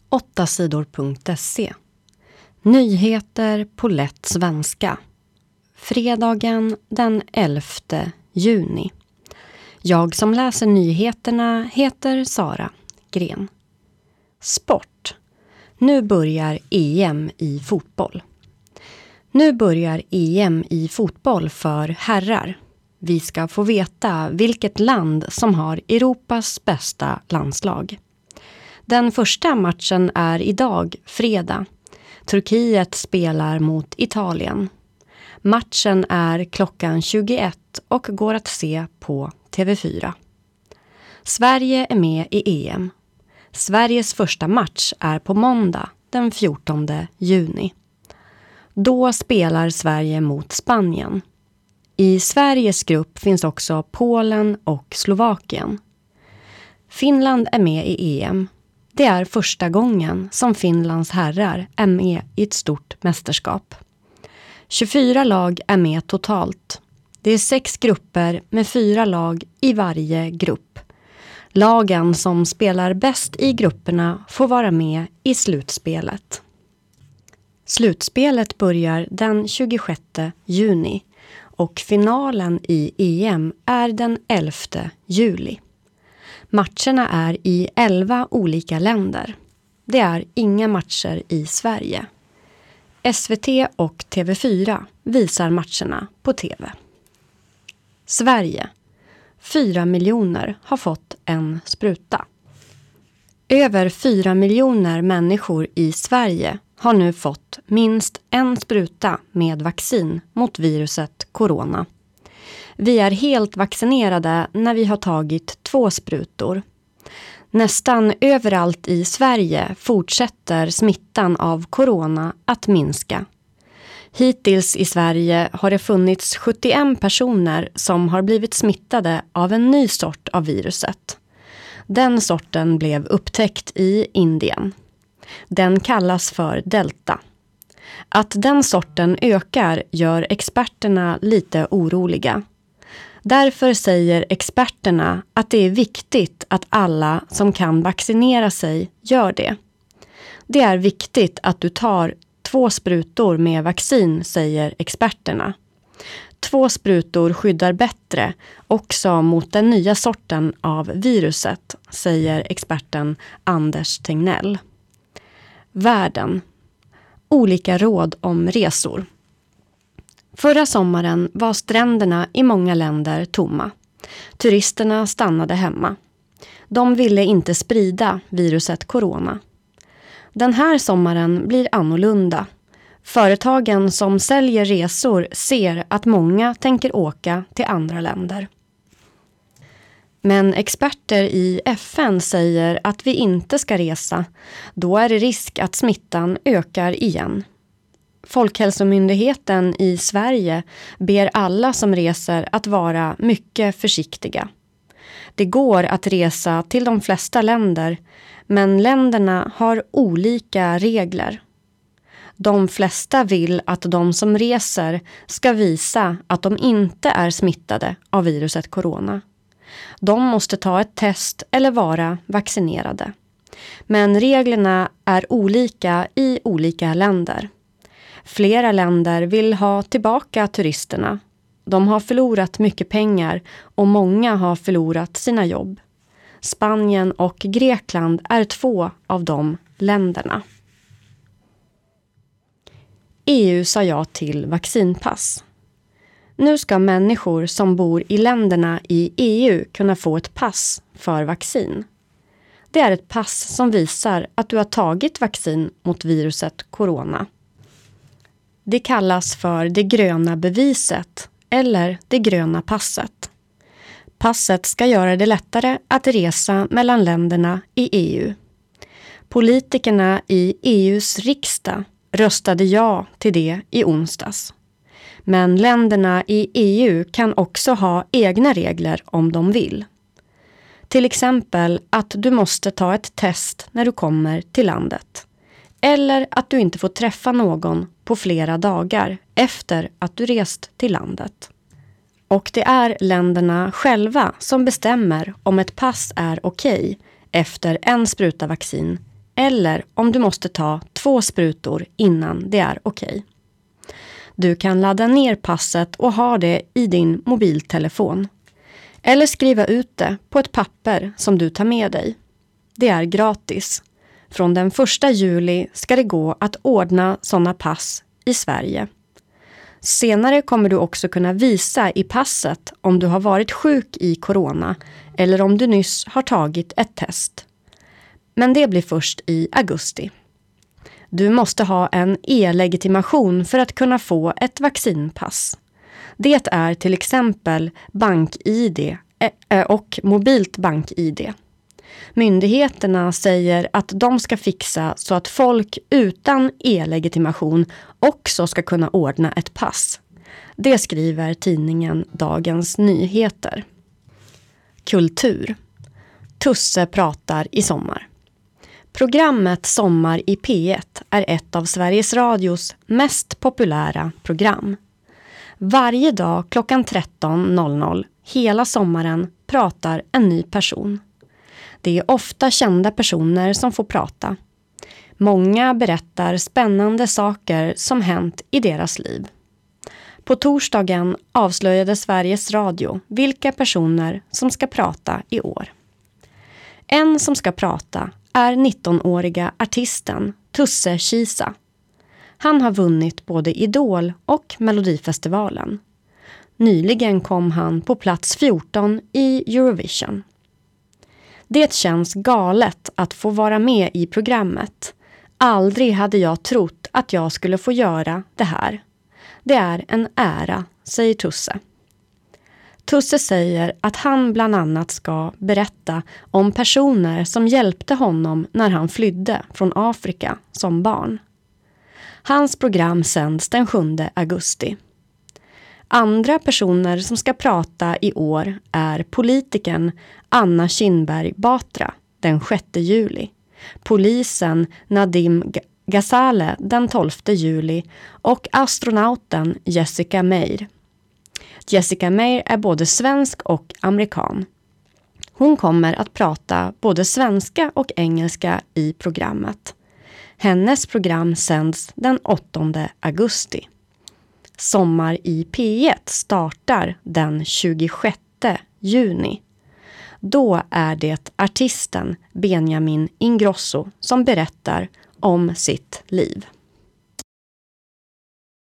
8sidor.se. Nyheter på lätt svenska. Fredagen den 11 juni. Jag som läser nyheterna heter Sara Gren. Sport. Nu börjar EM i fotboll. Nu börjar EM i fotboll för herrar. Vi ska få veta vilket land som har Europas bästa landslag. Den första matchen är idag, fredag. Turkiet spelar mot Italien. Matchen är klockan 21 och går att se på TV4. Sverige är med i EM. Sveriges första match är på måndag den 14 juni. Då spelar Sverige mot Spanien. I Sveriges grupp finns också Polen och Slovakien. Finland är med i EM. Det är första gången som Finlands herrar är med i ett stort mästerskap. 24 lag är med totalt. Det är 6 grupper med 4 lag i varje grupp. Lagen som spelar bäst i grupperna får vara med i slutspelet. Slutspelet börjar den 26 juni och finalen i EM är den 11 juli. Matcherna är i 11 olika länder. Det är inga matcher i Sverige. SVT och TV4 visar matcherna på TV. Sverige. 4 miljoner har fått en spruta. Över 4 miljoner människor i Sverige har nu fått minst en spruta med vaccin mot viruset corona. Vi är helt vaccinerade när vi har tagit 2 sprutor. Nästan överallt i Sverige fortsätter smittan av corona att minska. Hittills i Sverige har det funnits 71 personer som har blivit smittade av en ny sort av viruset. Den sorten blev upptäckt i Indien. Den kallas för Delta. Att den sorten ökar gör experterna lite oroliga. Därför säger experterna att det är viktigt att alla som kan vaccinera sig gör det. Det är viktigt att du tar 2 sprutor med vaccin, säger experterna. 2 sprutor skyddar bättre också mot den nya sorten av viruset, säger experten Anders Tegnell. Världen. Olika råd om resor. Förra sommaren var stränderna i många länder tomma. Turisterna stannade hemma. De ville inte sprida viruset corona. Den här sommaren blir annorlunda. Företagen som säljer resor ser att många tänker åka till andra länder. Men experter i FN säger att vi inte ska resa. Då är det risk att smittan ökar igen. Folkhälsomyndigheten i Sverige ber alla som reser att vara mycket försiktiga. Det går att resa till de flesta länder, men länderna har olika regler. De flesta vill att de som reser ska visa att de inte är smittade av viruset corona. De måste ta ett test eller vara vaccinerade. Men reglerna är olika i olika länder. Flera länder vill ha tillbaka turisterna. De har förlorat mycket pengar och många har förlorat sina jobb. Spanien och Grekland är 2 av de länderna. EU sa ja till vaccinpass. Nu ska människor som bor i länderna i EU kunna få ett pass för vaccin. Det är ett pass som visar att du har tagit vaccin mot viruset corona. Det kallas för det gröna beviset eller det gröna passet. Passet ska göra det lättare att resa mellan länderna i EU. Politikerna i EUs riksdag röstade ja till det i onsdags. Men länderna i EU kan också ha egna regler om de vill. Till exempel att du måste ta ett test när du kommer till landet. Eller att du inte får träffa någon på flera dagar efter att du rest till landet. Och det är länderna själva som bestämmer om ett pass är okej efter en spruta vaccin eller om du måste ta 2 sprutor innan det är okej. Du kan ladda ner passet och ha det i din mobiltelefon. Eller skriva ut det på ett papper som du tar med dig. Det är gratis. Från den 1 juli ska det gå att ordna sådana pass i Sverige. Senare kommer du också kunna visa i passet om du har varit sjuk i corona eller om du nyss har tagit ett test. Men det blir först i augusti. Du måste ha en e-legitimation för att kunna få ett vaccinpass. Det är till exempel BankID och mobilt BankID. Myndigheterna säger att de ska fixa så att folk utan e-legitimation också ska kunna ordna ett pass. Det skriver tidningen Dagens Nyheter. Kultur. Tusse pratar i sommar. Programmet Sommar i P1 är ett av Sveriges Radios mest populära program. Varje dag klockan 13.00 hela sommaren pratar en ny person. Det är ofta kända personer som får prata. Många berättar spännande saker som hänt i deras liv. På torsdagen avslöjade Sveriges Radio vilka personer som ska prata i år. En som ska prata är 19-åriga artisten Tusse Kisa. Han har vunnit både Idol och Melodifestivalen. Nyligen kom han på plats 14 i Eurovision. Det känns galet att få vara med i programmet. Aldrig hade jag trott att jag skulle få göra det här. Det är en ära, säger Tusse. Tusse säger att han bland annat ska berätta om personer som hjälpte honom när han flydde från Afrika som barn. Hans program sänds den 7 augusti. Andra personer som ska prata i år är politikern Anna Kinberg Batra den 6 juli, polisen Nadim Ghazaleh den 12 juli och astronauten Jessica Meir. Jessica Meir är både svensk och amerikan. Hon kommer att prata både svenska och engelska i programmet. Hennes program sänds den 8 augusti. Sommar i P1 startar den 26 juni. Då är det artisten Benjamin Ingrosso som berättar om sitt liv.